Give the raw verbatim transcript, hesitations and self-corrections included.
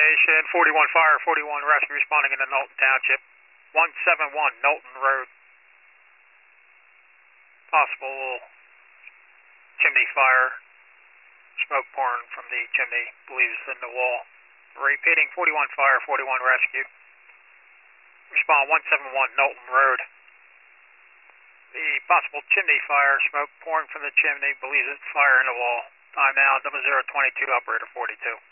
station, forty-one fire, forty-one rescue responding in the Knowlton Township. one seventy-one Knowlton Road. Possible chimney fire. Smoke pouring from the chimney, believes it's in the wall. Repeating, forty-one fire, forty-one rescue. Respond one seventy-one Knowlton Road. The possible chimney fire, smoke pouring from the chimney, believes it's fire in the wall. Time now, double zero twenty-two, operator forty-two.